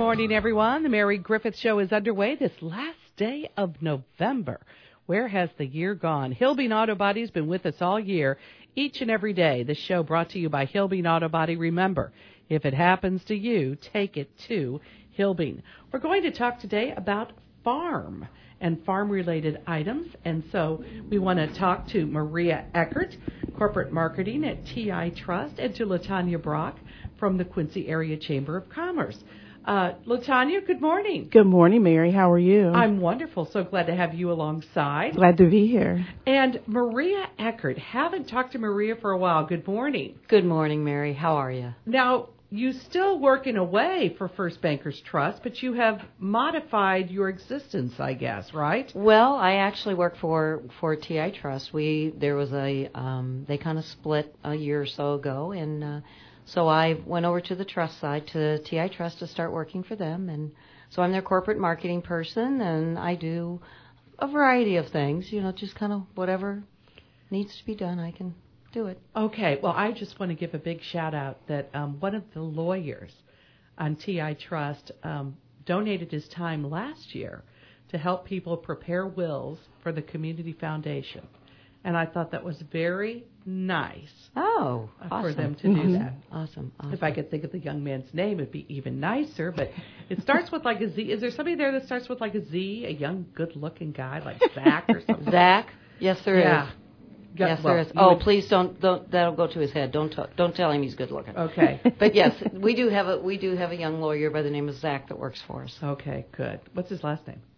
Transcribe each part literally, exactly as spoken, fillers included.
morning, everyone. The Mary Griffith Show is underway this last day of November. Where has the year gone? Hilbing Auto Body has been with us all year, each and every day. This show brought to you by Hilbing Auto Body. Remember, if it happens to you, take it to Hilbing. We're going to talk today about farm and farm-related items, and so we want to talk to Maria Eckert, Corporate Marketing at T I Trust, and to LaTanya Brock from the Quincy Area Chamber of Commerce. Uh, LaTanya, good morning. Good morning, Mary. How are you? I'm wonderful. So glad to have you alongside. Glad to be here. And Maria Eckert. Haven't talked to Maria for a while. Good morning. Good morning, Mary. How are you? Now, you still work in a way for First Bankers Trust, but you have modified your existence, I guess, right? Well, I actually work for, for T I Trust. We there was a um, they kind of split a year or so ago, and uh, so I went over to the trust side to T I Trust to start working for them, and so I'm their corporate marketing person, and I do a variety of things, you know, just kind of whatever needs to be done, I can do it. Okay. Well, I just want to give a big shout out that um, one of the lawyers on T I Trust um, donated his time last year to help people prepare wills for the Community Foundation. And I thought that was very nice oh, uh, awesome. for them to mm-hmm. do that. Awesome, awesome. If I could think of the young man's name, it'd be even nicer. But it starts with like a Z. Is there somebody there that starts with like a Z, a young, good-looking guy like Zach or something? Zach? Yes, there yeah. is. Yeah, yes, well, there is. Oh, would... please don't, don't. That'll go to his head. Don't t- don't tell him he's good looking. Okay. But yes, we do have a we do have a young lawyer by the name of Zach that works for us. Okay, good. What's his last name?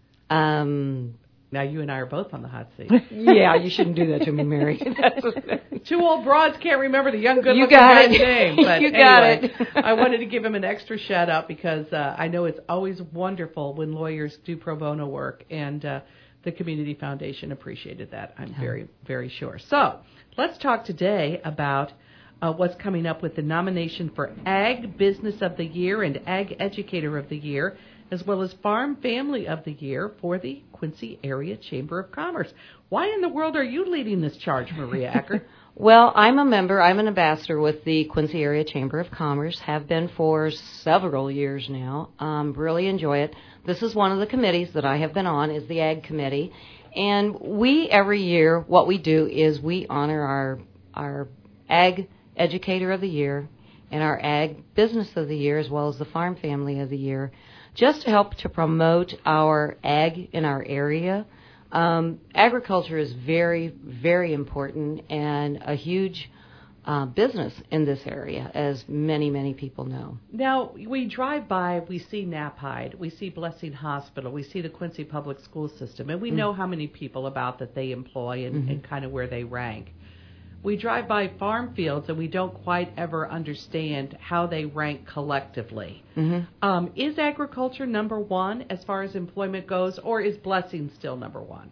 Um. Now you and I are both on the hot seat. Yeah, you shouldn't do that to me, Mary. Two old broads can't remember the young, good-looking you got guy's it. name. But you got anyway, it. I wanted to give him an extra shout-out because uh, I know it's always wonderful when lawyers do pro bono work, and uh, the Community Foundation appreciated that, I'm yeah. very, very sure. So let's talk today about uh, what's coming up with the nomination for Ag Business of the Year and Ag Educator of the Year, as well as Farm Family of the Year for the Quincy Area Chamber of Commerce. Why in the world are you leading this charge, Maria Eckert? Well, I'm a member, I'm an ambassador with the Quincy Area Chamber of Commerce, have been for several years now. Um, really enjoy it. This is one of the committees that I have been on, is the Ag Committee. And we, every year, what we do is we honor our our Ag Educator of the Year and our Ag Business of the Year, as well as the Farm Family of the Year, just to help to promote our ag in our area. Um, agriculture is very, very important and a huge uh, business in this area, as many, many people know. Now, we drive by, we see Knapheide, we see Blessing Hospital, we see the Quincy Public School System, and we mm. know how many people about that they employ and, mm-hmm. and kind of where they rank. We drive by farm fields and we don't quite ever understand how they rank collectively. Mm-hmm. Um, is agriculture number one as far as employment goes, or is Blessing still number one?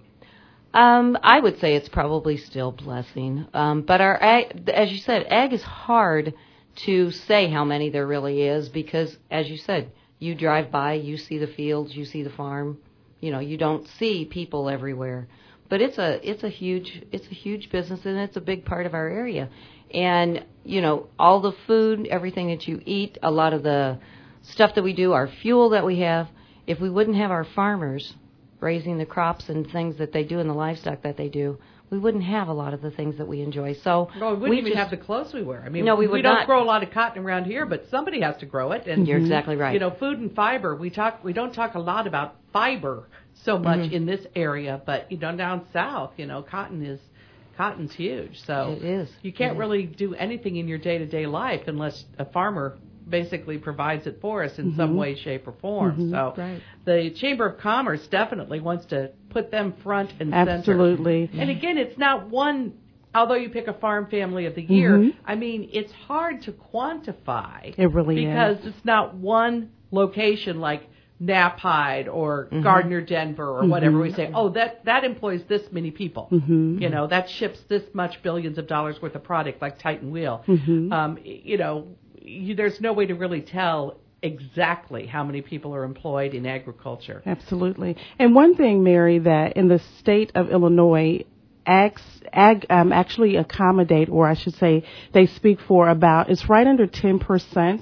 Um, I would say it's probably still Blessing. Um, but our ag, as you said, ag is hard to say how many there really is because, as you said, you drive by, you see the fields, you see the farm. You know, you don't see people everywhere. But it's a it's a huge it's a huge business, and it's a big part of our area. And, you know, all the food, everything that you eat, a lot of the stuff that we do, our fuel that we have, if we wouldn't have our farmers raising the crops and things that they do and the livestock that they do, we wouldn't have a lot of the things that we enjoy. So well, we wouldn't we even just, have the clothes we wear. I mean, no, we, we would don't not. grow a lot of cotton around here, but somebody has to grow it. And you're exactly right. You know, food and fiber. We talk. We don't talk a lot about fiber so much mm-hmm. in this area, but you know, down south, you know, cotton is cotton's huge. So it is. You can't it really is. do anything in your day-to-day life unless a farmer basically provides it for us in mm-hmm. some way, shape, or form. Mm-hmm. So right. the Chamber of Commerce definitely wants to put them front and Absolutely. center. And again, it's not one, although you pick a Farm Family of the Year, mm-hmm. I mean, it's hard to quantify. It really because is. Because it's not one location like Knapheide or mm-hmm. Gardner, Denver, or mm-hmm. whatever. We say, oh, that, that employs this many people. Mm-hmm. You know, that ships this much billions of dollars worth of product like Titan Wheel. Mm-hmm. Um, you know, you, there's no way to really tell exactly how many people are employed in agriculture. Absolutely. And one thing, Mary, that in the state of Illinois, ag, ag um, actually accommodate, or I should say they speak for about, it's right under ten percent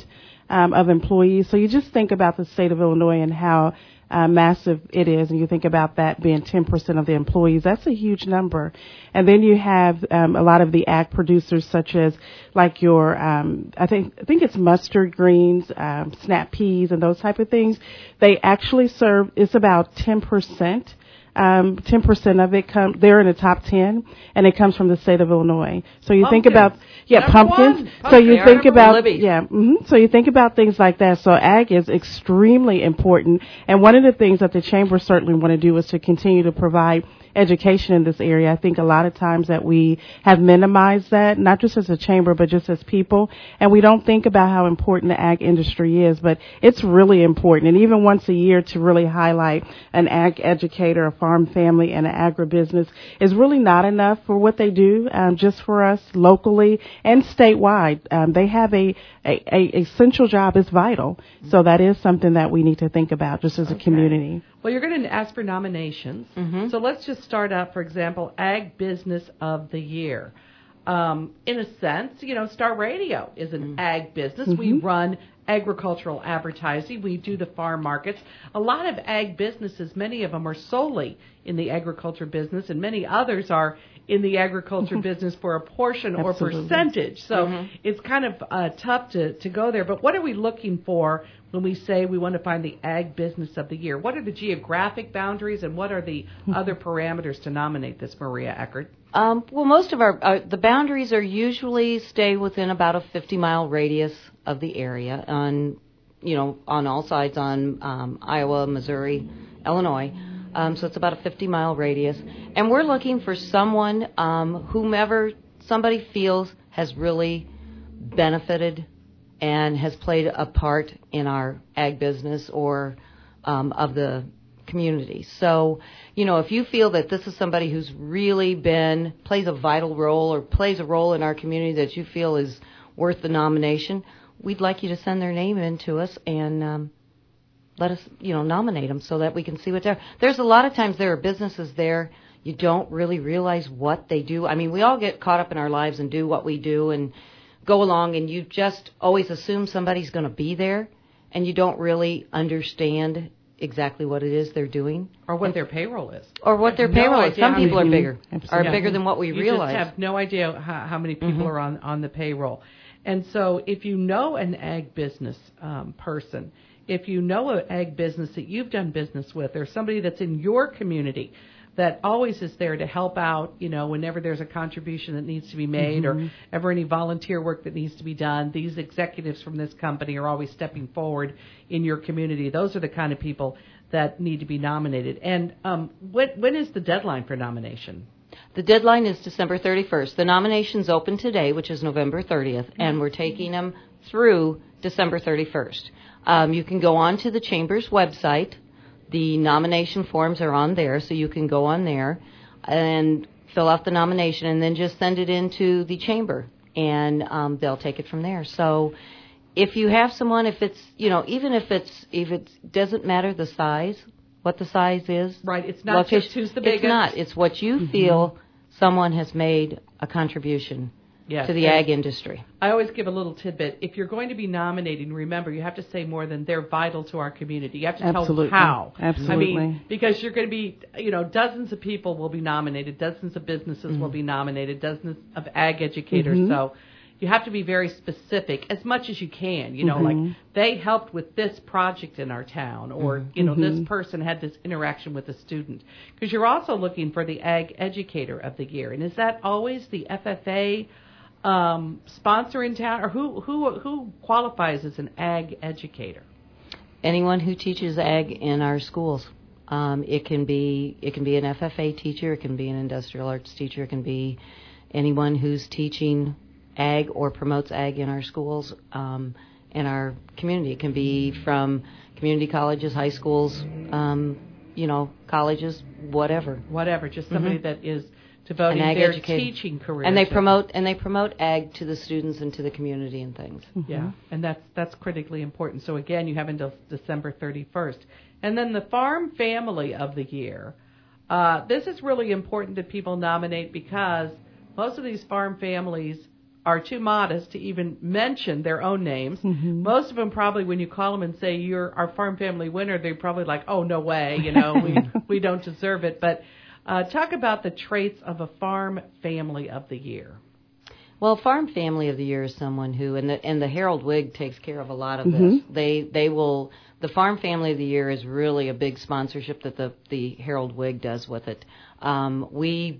um, of employees. So you just think about the state of Illinois and how uh, massive it is, and you think about that being ten percent of the employees. That's a huge number. And then you have um, a lot of the ag producers, such as like your, um, I think I think it's mustard greens, um, snap peas, and those type of things. They actually serve. It's about ten percent. Um, ten percent of it comes, they're in the top ten, and it comes from the state of Illinois. So you Pumpkins. think about, yeah, Number pumpkins. one. So you Pumpkin. think about, Libby. yeah, mm-hmm. So you think about things like that. So ag is extremely important. And one of the things that the chamber certainly want to do is to continue to provide education in this area. I think a lot of times that we have minimized that, not just as a chamber, but just as people, and we don't think about how important the ag industry is, but it's really important. And even once a year to really highlight an ag educator, a farm family, and an agribusiness is really not enough for what they do, um, just for us locally and statewide. Um, they have a, a, a essential job. It's vital. So that is something that we need to think about just as Okay. a community. Well, you're going to ask for nominations. Mm-hmm. So let's just start out, for example, Ag Business of the Year. Um, in a sense, you know, Star Radio is an Mm-hmm. ag business. Mm-hmm. We run agricultural advertising. We do the farm markets. A lot of ag businesses, many of them are solely in the agriculture business, and many others are in the agriculture business for a portion or Absolutely. percentage. So Mhm. it's kind of uh, tough to, to go there. But what are we looking for when we say we want to find the ag business of the year? What are the geographic boundaries, and what are the other parameters to nominate this, Maria Eckert? Um, well, most of our uh, the boundaries are usually stay within about a fifty mile radius of the area on, you know, on all sides on um, Iowa, Missouri, Illinois. Um, so it's about a fifty mile radius, and we're looking for someone, um, whomever somebody feels has really benefited and has played a part in our ag business or um, of the community. So, you know, if you feel that this is somebody who's really been, plays a vital role or plays a role in our community that you feel is worth the nomination, we'd like you to send their name in to us and um, let us, you know, nominate them so that we can see what they're. There's a lot of times there are businesses there, you don't really realize what they do. I mean, we all get caught up in our lives and do what we do and go along, and you just always assume somebody's going to be there, and you don't really understand exactly what it is they're doing. Or what their payroll is. Or what their No payroll is. idea Some how people are many- bigger, Absolutely. are bigger than what we you realize. just have no idea how, how many people Mhm. are on, on the payroll. And so if you know an ag business um, person, if you know an ag business that you've done business with, or somebody that's in your community that always is there to help out, you know, whenever there's a contribution that needs to be made Mm-hmm. or ever any volunteer work that needs to be done, these executives from this company are always stepping forward in your community. Those are the kind of people that need to be nominated. And um, when, when is the deadline for nomination? The deadline is December thirty-first. The nominations open today, which is November thirtieth, and we're taking them through December thirty-first. Um, you can go on to the Chamber's website. The nomination forms are on there, so you can go on there and fill out the nomination and then just send it into the Chamber, and um, they'll take it from there. So if you have someone, if it's, you know, even if it's, if it doesn't matter the size, what the size is. Right, it's not location, just who's the biggest. It's not. It's what you Mm-hmm. feel someone has made a contribution Yes, to the and ag industry. I always give a little tidbit. If you're going to be nominating, remember, you have to say more than they're vital to our community. You have to Absolutely. tell how. Absolutely. I mean, because you're going to be, you know, dozens of people will be nominated, dozens of businesses Mm-hmm. will be nominated, dozens of ag educators. Mhm. So you have to be very specific as much as you can. You know, Mhm. like they helped with this project in our town, or, Mm-hmm. you know, this Mhm. person had this interaction with a student. Because you're also looking for the ag educator of the year. And is that always the F F A um, sponsor in town, or who who who qualifies as an ag educator? Anyone who teaches ag in our schools. Um, it can be it can be an F F A teacher, it can be an industrial arts teacher, it can be anyone who's teaching ag or promotes ag in our schools, um, in our community. It can be from community colleges, high schools, um, you know, colleges, whatever. Whatever, just somebody Mhm. that is devoting An ag their educator. teaching career. And they to- promote and they promote ag to the students and to the community and things. Yeah, and that's that's critically important. So again, you have until December thirty-first. And then the Farm Family of the Year. Uh, this is really important that people nominate because most of these farm families are too modest to even mention their own names. Mm-hmm. Most of them probably, when you call them and say you're our farm family winner, they're probably like, oh, no way, you know, we we don't deserve it. But uh, talk about the traits of a farm family of the year. Well, Farm Family of the Year is someone who, and the, and the Herald Wig takes care of a lot of mm-hmm. this. They they will, the Farm Family of the Year is really a big sponsorship that the, the Herald Wig does with it. Um, we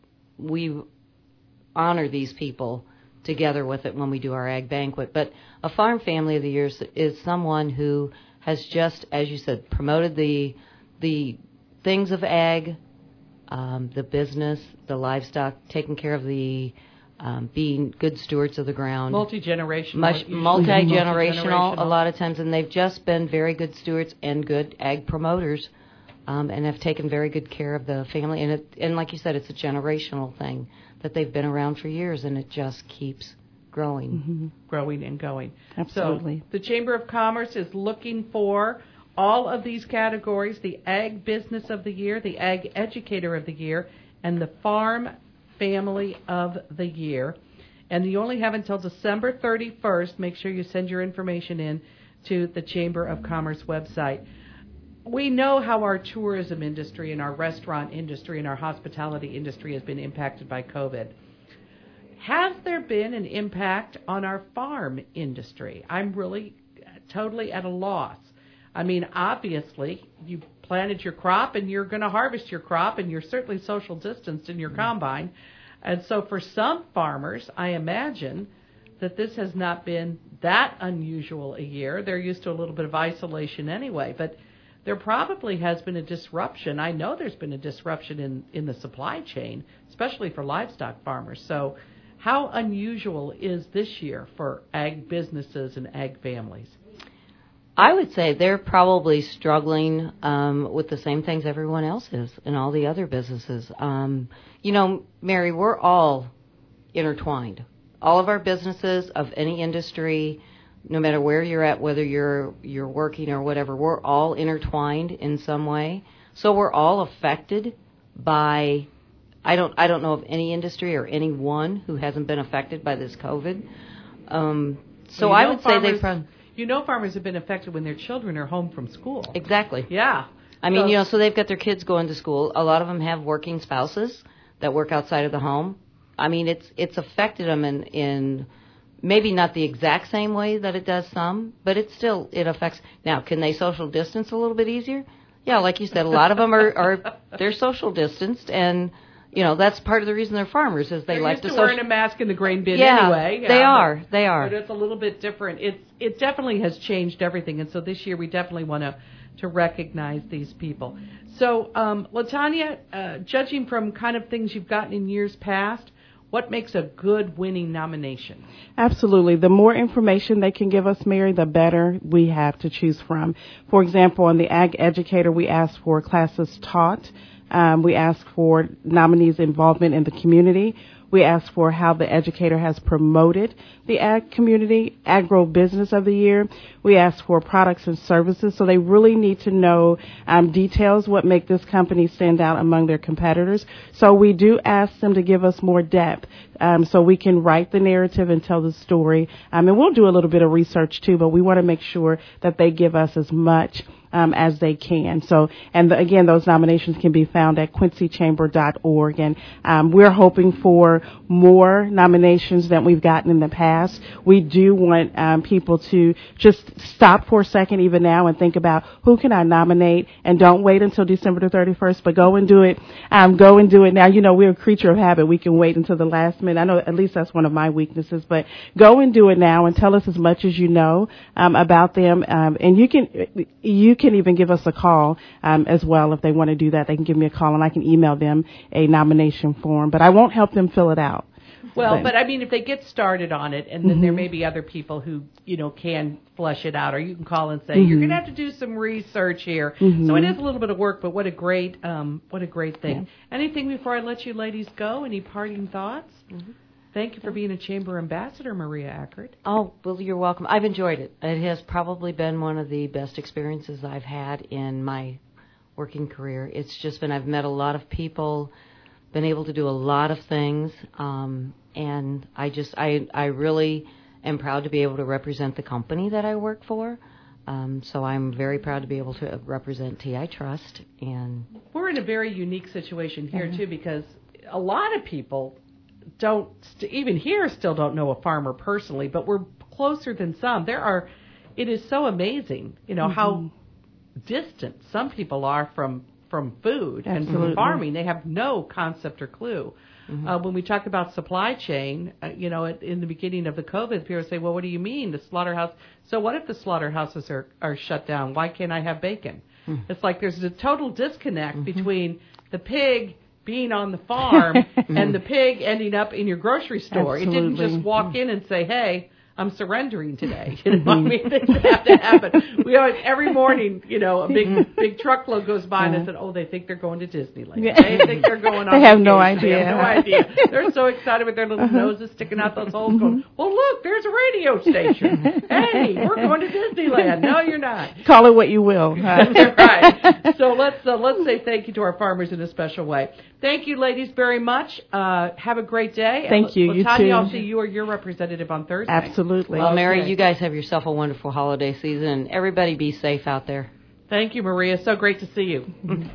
we honor these people together with it when we do our ag banquet. But a Farm Family of the Year is, is someone who has just, as you said, promoted the the things of ag, um, the business, the livestock, taking care of the Um, being good stewards of the ground. Multi-generational. Much, multi-generational a lot of times, and they've just been very good stewards and good ag promoters, um, and have taken very good care of the family. And, it, and like you said, it's a generational thing that they've been around for years, and it just keeps growing. Mm-hmm. Growing and going. Absolutely. So the Chamber of Commerce is looking for all of these categories, the Ag Business of the Year, the Ag Educator of the Year, and the Farm Family of the Year. And you only have until December thirty-first. Make sure you send your information in to the Chamber of Commerce website. We know how our tourism industry and our restaurant industry and our hospitality industry has been impacted by COVID. Has there been an impact on our farm industry? I'm really totally at a loss. I mean, obviously, you planted your crop and you're going to harvest your crop, and you're certainly social distanced in your mm-hmm. combine. And so for some farmers, I imagine that this has not been that unusual a year. They're used to a little bit of isolation anyway, but there probably has been a disruption. I know there's been a disruption in, in the supply chain, especially for livestock farmers. So how unusual is this year for ag businesses and ag families? I would say they're probably struggling um, with the same things everyone else is and all the other businesses. Um, you know, Mary, we're all intertwined. All of our businesses of any industry, no matter where you're at, whether you're you're working or whatever, we're all intertwined in some way. So we're all affected by. I don't I don't know of any industry or anyone who hasn't been affected by this COVID. Um, so well, I would farmers, say they've. Run, You know farmers have been affected when their children are home from school. Exactly. Yeah. I mean, so, you know, so they've got their kids going to school. A lot of them have working spouses that work outside of the home. I mean, it's it's affected them in, in maybe not the exact same way that it does some, but it still, it affects. Now, can they social distance a little bit easier? Yeah, like you said, a lot of them are, are they're social distanced, and you know, that's part of the reason they're farmers is they they're like used to, to social... wearing a mask in the grain bin yeah, anyway. Yeah, they but, are. They are. But it's a little bit different. It's it definitely has changed everything, and so this year we definitely want to to recognize these people. So, um, LaTanya, uh, judging from kind of things you've gotten in years past, what makes a good winning nomination? Absolutely. The more information they can give us, Mary, the better we have to choose from. For example, on the Ag Educator, we ask for classes taught. Um, we ask for nominees' involvement in the community. We ask for how the educator has promoted the ag community, agro-business of the year. We ask for products and services. So they really need to know um, details, what make this company stand out among their competitors. So we do ask them to give us more depth um, so we can write the narrative and tell the story. Um, and we'll do a little bit of research, too, but we want to make sure that they give us as much Um, as they can. So, and the, again, those nominations can be found at quincy chamber dot org. And um, we're hoping for more nominations than we've gotten in the past. We do want um, people to just stop for a second, even now, and think about who can I nominate. And don't wait until December the thirty-first, but go and do it. Um, go and do it now. You know, we're a creature of habit. We can wait until the last minute. I know at least that's one of my weaknesses, but go and do it now and tell us as much as you know um, about them. Um, and you can you can even give us a call um, as well if they want to do that. They can give me a call and I can email them a nomination form, but I won't help them fill it out. Well, but, but I mean, if they get started on it, and then mm-hmm. there may be other people who, you know, can flesh it out, or you can call and say, mm-hmm. you're going to have to do some research here. Mm-hmm. So it is a little bit of work, but what a great, um, what a great thing. Yeah. Anything before I let you ladies go? Any parting thoughts? Mm-hmm. Thank you for being a Chamber Ambassador, Maria Ackert. Oh, well, you're welcome. I've enjoyed it. It has probably been one of the best experiences I've had in my working career. It's just been, I've met a lot of people been able to do a lot of things, um, and I just I I really am proud to be able to represent the company that I work for. Um, so I'm very proud to be able to represent T I Trust. And we're in a very unique situation here, too, because a lot of people don't, st- even here, still don't know a farmer personally, but we're closer than some. There are, it is so amazing, you know, mm-hmm. how distant some people are from, from food Absolutely. and from farming. They have no concept or clue. Mm-hmm. Uh, when we talk about supply chain, uh, you know, at, in the beginning of the COVID, people say, well, what do you mean, the slaughterhouse? So what if the slaughterhouses are, are shut down? Why can't I have bacon? Mm-hmm. It's like there's a total disconnect mm-hmm. between the pig being on the farm and the pig ending up in your grocery store. Absolutely. It didn't just walk in and say, hey, I'm surrendering today. You know, I mean, things have to happen. We always, every morning, you know, a big big truckload goes by and I said, oh, they think they're going to Disneyland. Yeah. They think they're going on They have vacation. no idea. They have no idea. They're so excited with their little uh-huh. noses sticking out those holes going, well, look, there's a radio station. Hey, we're going to Disneyland. No, you're not. Call it what you will. Huh? That's right. So let's, uh, let's say thank you to our farmers in a special way. Thank you, ladies, very much. Uh, have a great day. Thank you. Well, you Tanya, too. I'll see you or your representative on Thursday. Absolutely. Well, Okay. Mary, you guys have yourself a wonderful holiday season, and everybody be safe out there. Thank you, Maria. So great to see you.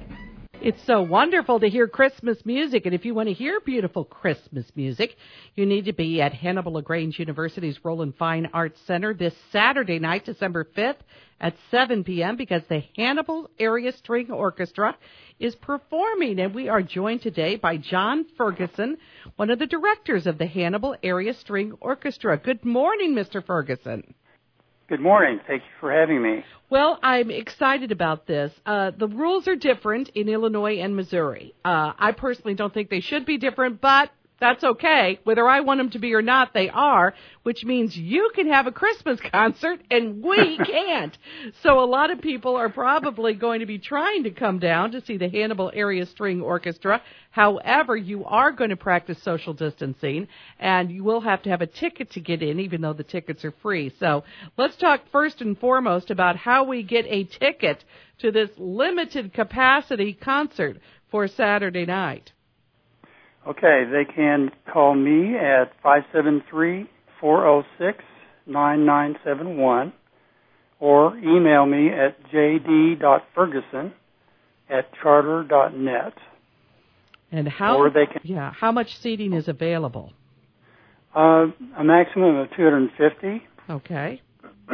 It's so wonderful to hear Christmas music, and if you want to hear beautiful Christmas music, you need to be at Hannibal LaGrange University's Roland Fine Arts Center this Saturday night, December fifth at seven p.m., because the Hannibal Area String Orchestra is performing, and we are joined today by John Ferguson, one of the directors of the Hannibal Area String Orchestra. Good morning, Mister Ferguson. Good morning. Thank you for having me. Well, I'm excited about this. Uh, the rules are different in Illinois and Missouri. Uh, I personally don't think they should be different, but that's okay. Whether I want them to be or not, they are, which means you can have a Christmas concert and we can't. So a lot of people are probably going to be trying to come down to see the Hannibal Area String Orchestra. However, you are going to practice social distancing, and you will have to have a ticket to get in, even though the tickets are free. So let's talk first and foremost about how we get a ticket to this limited capacity concert for Saturday night. Okay, they can call me at five seven three, four zero six, nine nine seven one or email me at j d dot ferguson at charter dot net. And how, or they can, yeah, how much seating is available? Uh, a maximum of two hundred fifty. Okay.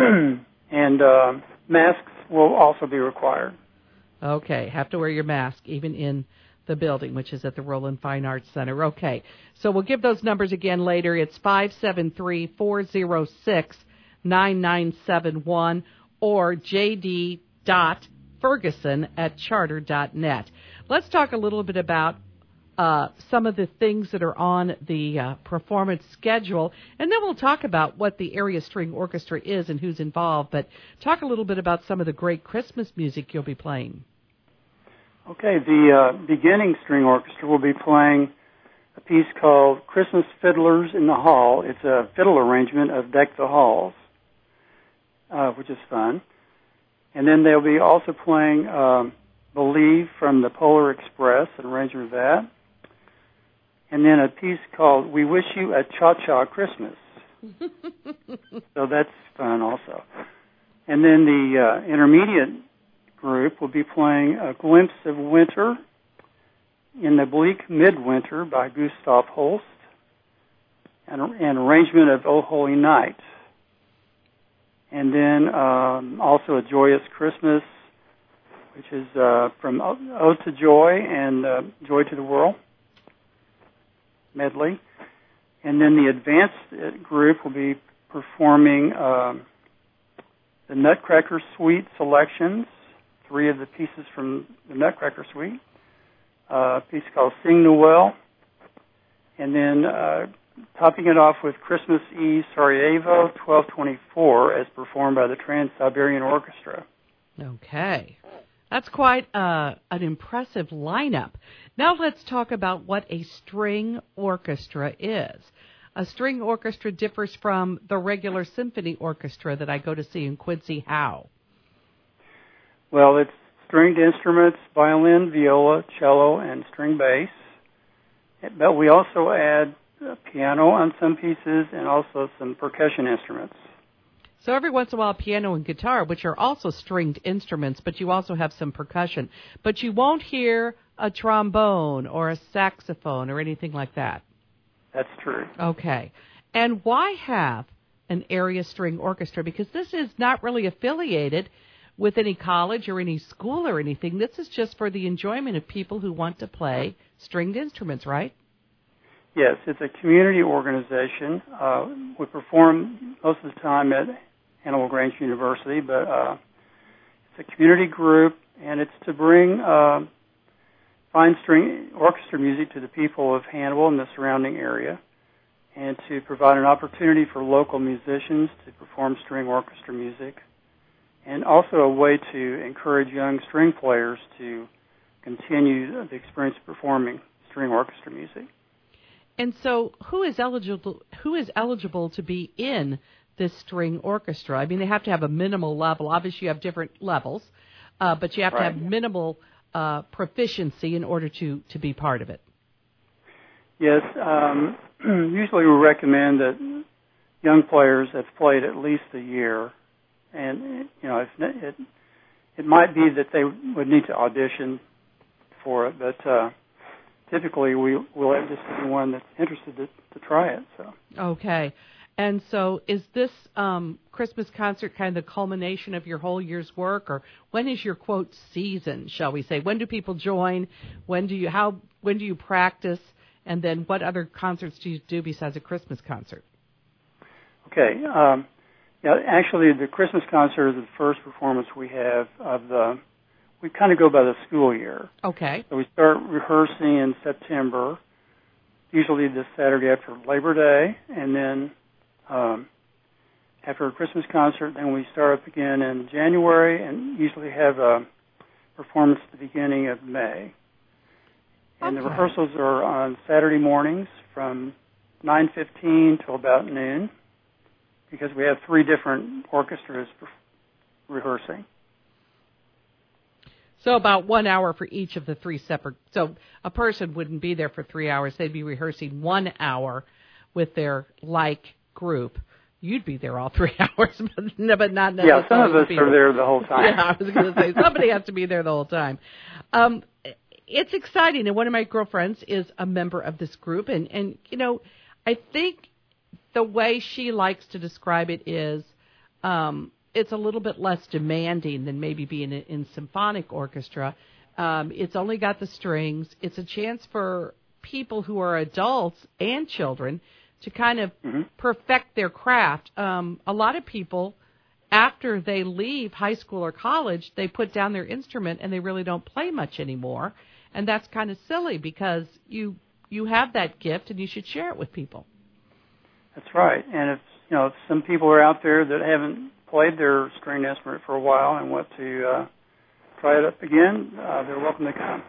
And uh, masks will also be required. Okay, have to wear your mask even in the building, which is at the Roland Fine Arts Center. Okay, so we'll give those numbers again later. It's five seven three, four zero six, nine nine seven one or j d dot ferguson at charter dot net. Let's talk a little bit about uh, some of the things that are on the uh, performance schedule, and then we'll talk about what the Area String Orchestra is and who's involved, but talk a little bit about some of the great Christmas music you'll be playing. Okay, the uh, beginning string orchestra will be playing a piece called Christmas Fiddlers in the Hall. It's a fiddle arrangement of Deck the Halls, uh, which is fun. And then they'll be also playing um, Believe from the Polar Express, an arrangement of that. And then a piece called We Wish You a Cha-Cha Christmas. So that's fun also. And then the uh, intermediate group will be playing A Glimpse of Winter in the Bleak Midwinter by Gustav Holst, and an arrangement of O Holy Night. And then um, also A Joyous Christmas, which is uh, from Ode to Joy and uh, Joy to the World medley. And then the advanced group will be performing uh, the Nutcracker Suite selections, three of the pieces from the Nutcracker Suite, uh, a piece called Sing Noel, and then uh, topping it off with Christmas Eve Sarajevo twelve twenty-four as performed by the Trans-Siberian Orchestra. Okay. That's quite uh, an impressive lineup. Now let's talk about what a string orchestra is. A string orchestra differs from the regular symphony orchestra that I go to see in Quincy. How? Well, it's stringed instruments, violin, viola, cello, and string bass. But we also add uh, piano on some pieces and also some percussion instruments. So every once in a while, piano and guitar, which are also stringed instruments, but you also have some percussion. But you won't hear a trombone or a saxophone or anything like that. That's true. Okay. And why have an area string orchestra? Because this is not really affiliated with any college or any school or anything. This is just for the enjoyment of people who want to play stringed instruments, right? Yes, it's a community organization. Uh, we perform most of the time at Hannibal Grange University, but uh, it's a community group, and it's to bring uh, fine string orchestra music to the people of Hannibal and the surrounding area, and to provide an opportunity for local musicians to perform string orchestra music, and also a way to encourage young string players to continue the experience of performing string orchestra music. And so who is eligible who is eligible to be in this string orchestra? I mean, they have to have a minimal level. Obviously, you have different levels, uh, but you have right. to have minimal uh, proficiency in order to, to be part of it. Yes. Um, usually we recommend that young players have played at least a year. And, you know, if it, it might be that they would need to audition for it, but uh, typically we will have just anyone that's interested to, to try it. So. Okay. And so is this um, Christmas concert kind of the culmination of your whole year's work, or when is your, quote, season, shall we say? When do people join? When do you how when do you practice? And then what other concerts do you do besides a Christmas concert? Okay. Um, yeah, actually, the Christmas concert is the first performance we have of the, we kind of go by the school year. Okay. So we start rehearsing in September, usually the Saturday after Labor Day, and then um, after a Christmas concert, then we start up again in January and usually have a performance at the beginning of May. And okay. the rehearsals are on Saturday mornings from nine fifteen till about noon, because we have three different orchestras rehearsing. So about one hour for each of the three separate. So a person wouldn't be there for three hours. They'd be rehearsing one hour with their like group. You'd be there all three hours, but, but not necessarily. Yeah, some of us are there the whole time. Yeah, I was going to say, somebody has to be there the whole time. Um, it's exciting, and one of my girlfriends is a member of this group, and, and you know, I think the way she likes to describe it is um, it's a little bit less demanding than maybe being in, in symphonic orchestra. Um, it's only got the strings. It's a chance for people who are adults and children to kind of mm-hmm. perfect their craft. Um, a lot of people, after they leave high school or college, they put down their instrument and they really don't play much anymore. And that's kind of silly because you you have that gift and you should share it with people. That's right. And if you know if some people are out there that haven't played their stringed instrument for a while and want to uh, try it up again, uh, they're welcome to come.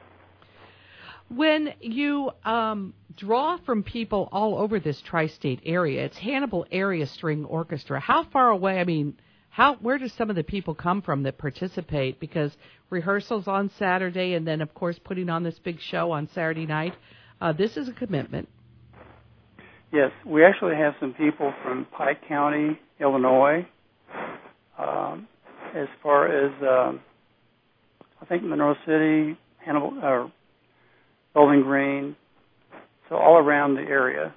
When you um, draw from people all over this tri-state area, it's Hannibal Area String Orchestra. How far away? I mean, how where do some of the people come from that participate? Because rehearsals on Saturday, and then of course putting on this big show on Saturday night. Uh, this is a commitment. Yes, we actually have some people from Pike County, Illinois, um, as far as um, I think Monroe City, Hannibal, or Bowling Green, so all around the area.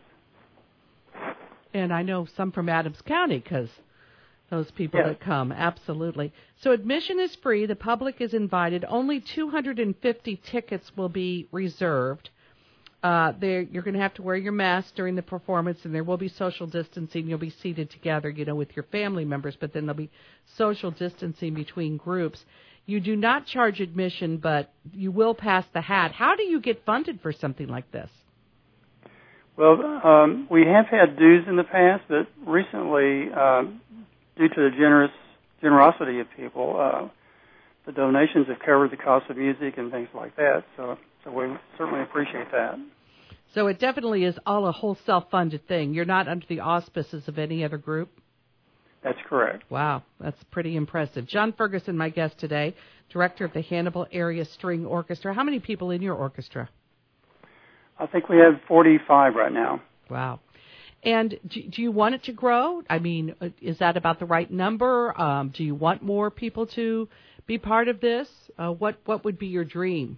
And I know some from Adams County because those people yes. that come, absolutely. So admission is free. The public is invited. Only two hundred fifty tickets will be reserved. Uh, you're going to have to wear your mask during the performance, and there will be social distancing. You'll be seated together, you know, with your family members, but then there'll be social distancing between groups. You do not charge admission, but you will pass the hat. How do you get funded for something like this? Well, um, we have had dues in the past, but recently, um, due to the generous generosity of people, uh, the donations have covered the cost of music and things like that. So, so we certainly appreciate that. So it definitely is all a whole self-funded thing. You're not under the auspices of any other group? That's correct. Wow, that's pretty impressive. John Ferguson, my guest today, director of the Hannibal Area String Orchestra. How many people in your orchestra? I think we have forty-five right now. Wow. And do, do you want it to grow? I mean, is that about the right number? Um, do you want more people to be part of this? Uh, what what would be your dream?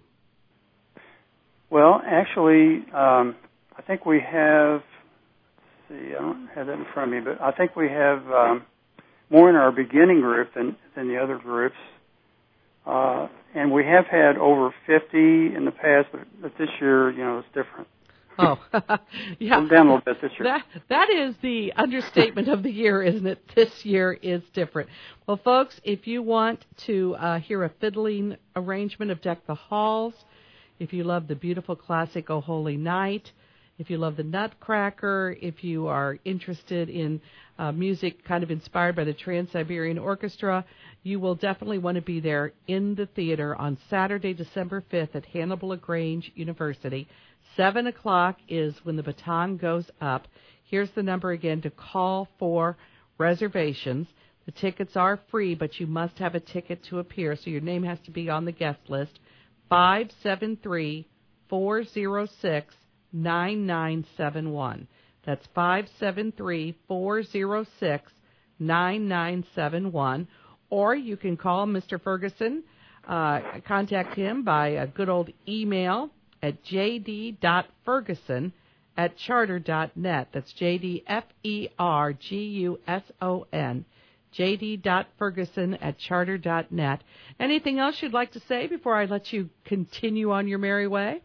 Well, actually, um, I think we have, let's see, I don't have that in front of me, but I think we have um, more in our beginning group than, than the other groups. Uh, and we have had over fifty in the past, but, but this year, you know, it's different. Oh, yeah. I'm down a little bit this year. That, that is the understatement of the year, isn't it? This year is different. Well, folks, if you want to uh, hear a fiddling arrangement of Deck the Halls, if you love the beautiful classic O Holy Night, if you love the Nutcracker, if you are interested in uh, music kind of inspired by the Trans-Siberian Orchestra, you will definitely want to be there in the theater on Saturday, December fifth at Hannibal LaGrange University. Seven o'clock is when the baton goes up. Here's the number again to call for reservations. The tickets are free, but you must have a ticket to appear, so your name has to be on the guest list. five seven three, four zero six, nine nine seven one. That's five seven three, four zero six, nine nine seven one. Or you can call Mister Ferguson, uh, contact him by a good old email at j d dot ferguson at charter dot net. That's J D F E R G U S O N. j d dot ferguson at charter dot net. Anything else you'd like to say before I let you continue on your merry way?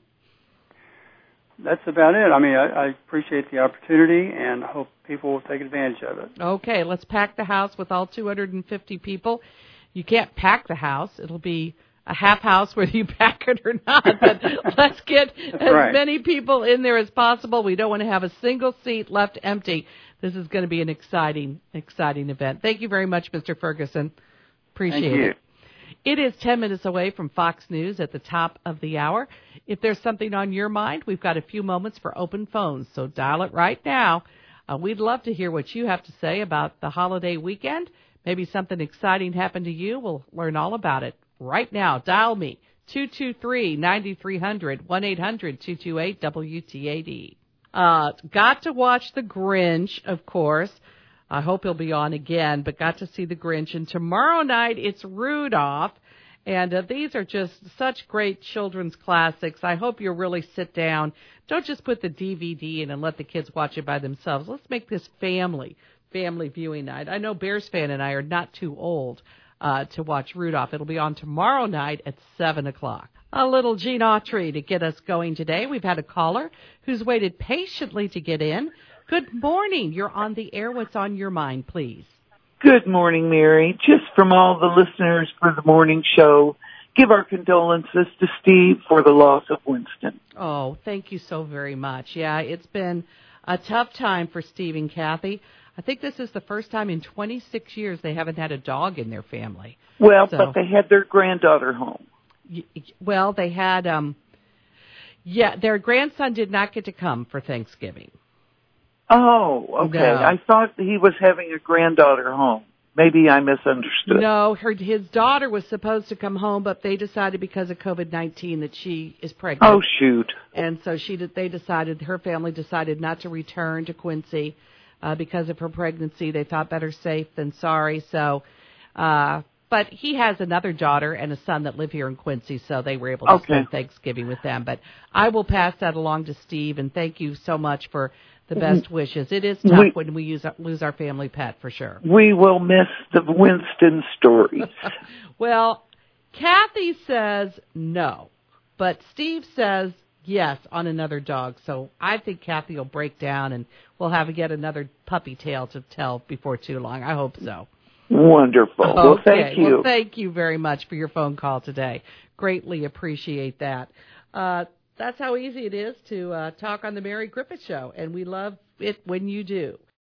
That's about it. I mean, I, I appreciate the opportunity and hope people will take advantage of it. Okay, let's pack the house with all two hundred fifty people. You can't pack the house. It'll be a half house whether you pack it or not. But let's get as right. many people in there as possible. We don't want to have a single seat left empty. This is going to be an exciting, exciting event. Thank you very much, Mister Ferguson. Appreciate Thank you. it. It is ten minutes away from Fox News at the top of the hour. If there's something on your mind, we've got a few moments for open phones, so dial it right now. Uh, we'd love to hear what you have to say about the holiday weekend. Maybe something exciting happened to you. We'll learn all about it right now. Dial me, two two three, nine three zero zero, one eight hundred, two two eight, W T A D. Uh, got to watch The Grinch, of course. I hope he'll be on again, but got to see The Grinch. And tomorrow night, it's Rudolph. And uh, these are just such great children's classics. I hope you'll really sit down. Don't just put the D V D in and let the kids watch it by themselves. Let's make this family, family viewing night. I know Bears fan and I are not too old uh, to watch Rudolph. It'll be on tomorrow night at seven o'clock. A little Gene Autry to get us going today. We've had a caller who's waited patiently to get in. Good morning. You're on the air. What's on your mind, please? Good morning, Mary. Just from all the listeners for the morning show, give our condolences to Steve for the loss of Winston. Oh, thank you so very much. Yeah, it's been a tough time for Steve and Kathy. I think this is the first time in twenty-six years they haven't had a dog in their family. Well, so, but they had their granddaughter home. Y- well, they had, um, yeah, their grandson did not get to come for Thanksgiving. Oh, okay. No. I thought he was having a granddaughter home. Maybe I misunderstood. No, her his daughter was supposed to come home, but they decided because of COVID nineteen that she is pregnant. Oh, shoot. And so she did, they decided, her family decided not to return to Quincy uh, because of her pregnancy. They thought better safe than sorry. So, uh, but he has another daughter and a son that live here in Quincy, so they were able to Okay. spend Thanksgiving with them. But I will pass that along to Steve, and thank you so much for the best wishes. It is tough We, when we use, lose our family pet, for sure. we will miss the Winston stories. Well, Kathy says no, but Steve says yes on another dog. So I think Kathy will break down, and we'll have yet another puppy tale to tell before too long. I hope so. Wonderful. Okay. Well, thank you. Well, thank you very much for your phone call today. Greatly appreciate that. Uh, That's how easy it is to uh, talk on the Mary Griffith Show, and we love it when you do.